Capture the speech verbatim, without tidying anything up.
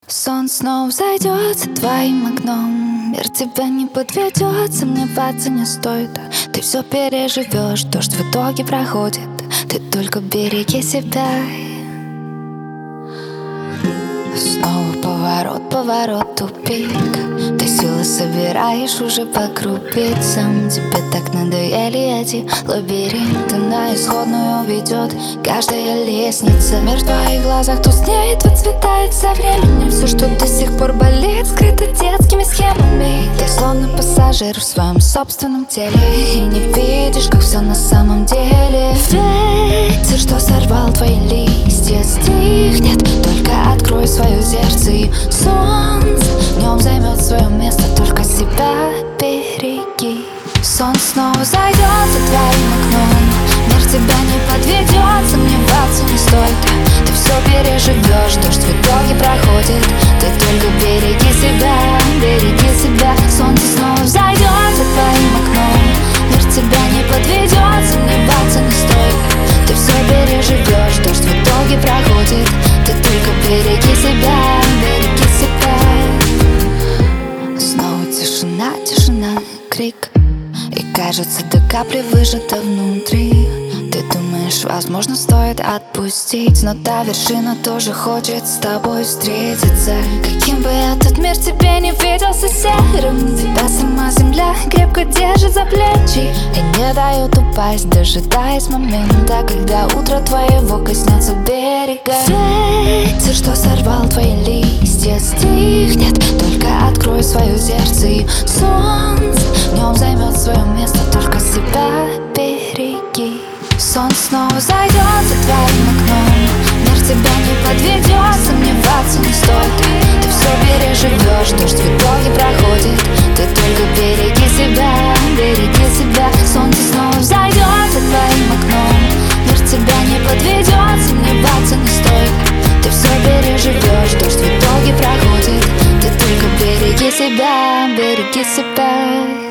Сон снова зайдет за твоим окном. Мир тебя не подведет, сомневаться не стоит. Ты все переживешь, дождь в итоге проходит. Ты только береги себя. Снова поворот, поворот, тупик. Ты силы собираешь уже по крупицам. Тебе так надоели эти лабиринты. На исходную ведет каждая лестница. Мир в твоих глазах тускнеет, выцветает со временем. Все, что до сих пор болит, скрыто детскими схемами. Ты словно пассажир в своем собственном теле и не видишь, как все на самом деле. Ветер, что сорвал твои листья, стихнет. Только открой свое сердце, и солнце в нем займет свое место. Только себя береги. Сон снова зайдет за твоим окном. Мир тебя не подведет, сомневаться не стоит. Ты все переживешь, дождь в итоге проходит. Ты только береги себя, береги себя. Солнце снова зайдет за твоим окном. Мир тебя не подведет, сомневаться не стоит. Ты все переживешь, дождь в итоге проходит. Ты только береги себя, береги себя. Снова тишина, тишина, крик. И кажется, до капли выжата внутри. Ты думаешь, возможно, стоит отпустить, но та вершина тоже хочет с тобой встретиться. Каким бы этот мир тебе не виделся серым, тебя сама земля крепко держит за плечи и не дает упасть, дожидаясь момента, когда утро твоего коснется берега. Ветер, что сорвал твои листья, стихнет. Только открой свое сердце, и солнце в нем займет свое место. Только себя береги. Сон снова зайдет за твоим окном. Мир тебя не подведет, сомневаться не стоит. Ты все переживешь, дождь в итоге проходит. Ты только береги себя, береги себя. Солнце снова зайдет за твоим окном. Мир тебя не подведет, сомневаться не стоит. Ты все переживешь, дождь в итоге проходит. Ты только береги себя, береги себя.